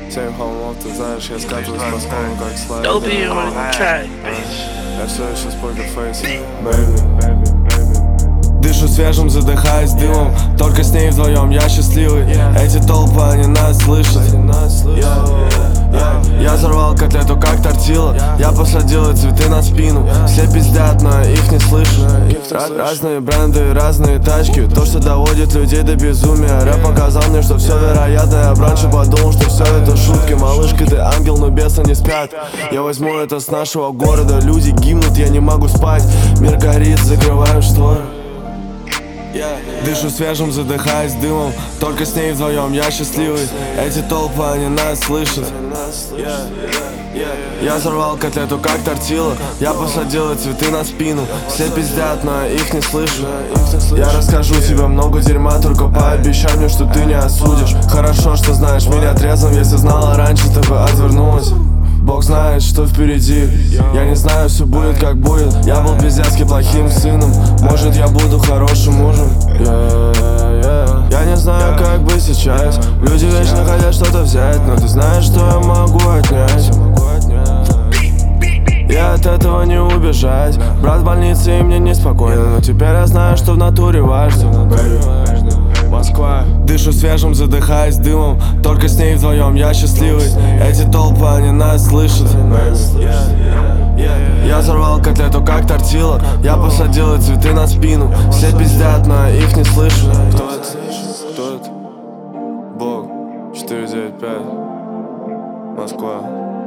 7 холмов, ты знаешь, я скатываюсь по склону, как слайд. Don't be on the track, Я все еще с покерфейс, baby. Дышу свежим, задыхаясь дымом. Только с ней вдвоем я счастливый. Эти толпы, они нас слышат. Я взорвал котлету, как тортила. Я посадил цветы на спину. Все пиздят, но их не слышу. Разные бренды, разные тачки. То, что доводит людей до безумия. Рэп показал мне, что все вероятно. Я раньше подумал, что все это шутки. Малышка, ты ангел, но бесы не спят. Я возьму это с нашего города. Люди гибнут, я не могу спать. Мир горит, закрываю шторы. Дышу свежим, задыхаясь дымом. Только с ней вдвоем я счастливый. Эти толпы, они нас слышат. Я взорвал котлету, как тортила. Я посадил цветы на спину. Все пиздят, но их не слышу. Я расскажу тебе много дерьма, только пообещай мне, что ты не осудишь. Хорошо, что знаешь меня трезвым. Если знала раньше, ты бы отвернулась. Бог знает, что впереди. Я не знаю, все будет как будет. Я был пиздецки плохим сыном. Может, я буду хорошим мужем. Я не знаю, как быть сейчас. Люди вечно хотят что-то взять, но ты знаешь, что я могу отнять. И от этого не убежать. Брат в больнице, и мне неспокойно. Но теперь я знаю, что в натуре важно. Москва. Дышу свежим, задыхаясь дымом. Только с ней вдвоем я счастливый. Эти толпы, они нас слышат. Я взорвал котлету, как тортила. Я посадил цветы на спину. Все пиздят, но их не слышу. Кто это? Кто это? Бог 495. Москва.